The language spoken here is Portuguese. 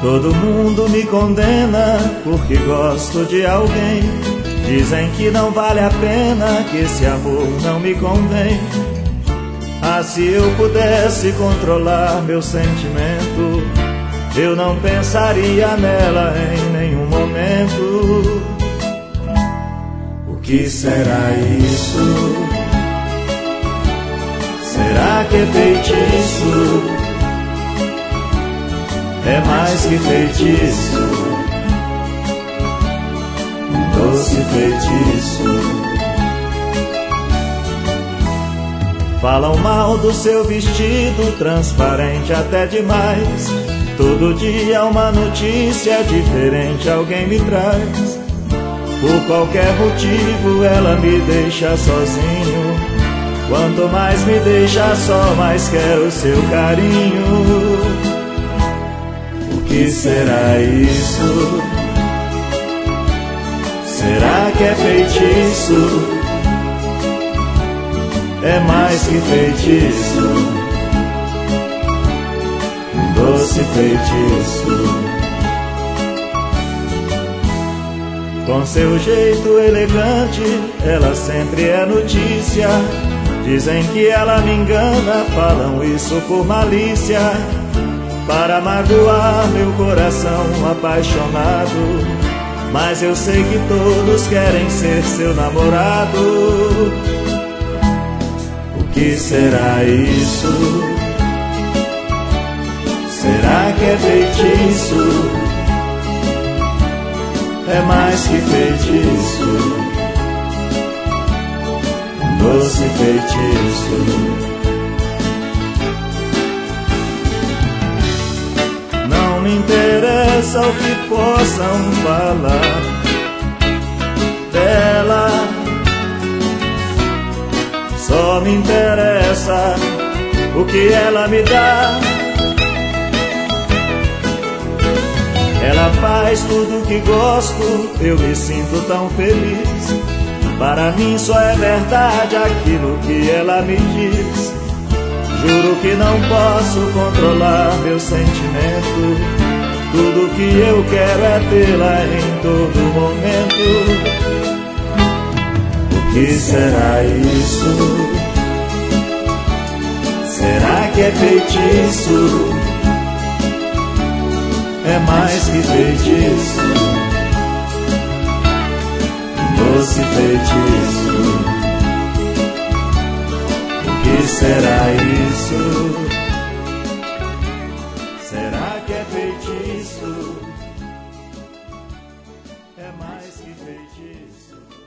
Todo mundo me condena porque gosto de alguém. Dizem que não vale a pena, que esse amor não me convém. Ah, se eu pudesse controlar meu sentimento, eu não pensaria nela em nenhum momento. O que será isso? Será que é feitiço? É mais que feitiço, um doce feitiço. Falam mal do seu vestido, transparente até demais. Todo dia uma notícia diferente alguém me traz. Por qualquer motivo ela me deixa sozinho. Quanto mais me deixa só, mais quero seu carinho. O que será isso? Será que é feitiço? É mais que feitiço, um doce feitiço. Com seu jeito elegante, ela sempre é notícia. Dizem que ela me engana, falam isso por malícia, para magoar meu coração apaixonado. Mas eu sei que todos querem ser seu namorado. O que será isso? Será que é feitiço? É mais que feitiço, um doce feitiço. Não me interessa o que possam falar dela, só me interessa o que ela me dá. Ela faz tudo que gosto, eu me sinto tão feliz. Para mim só é verdade aquilo que ela me diz. Juro que não posso controlar meu sentimento. Tudo que eu quero é tê-la em todo momento. O que será isso? Será que é feitiço? É mais que feitiço, um doce feitiço. O que será isso? Será que é feitiço? É mais que feitiço.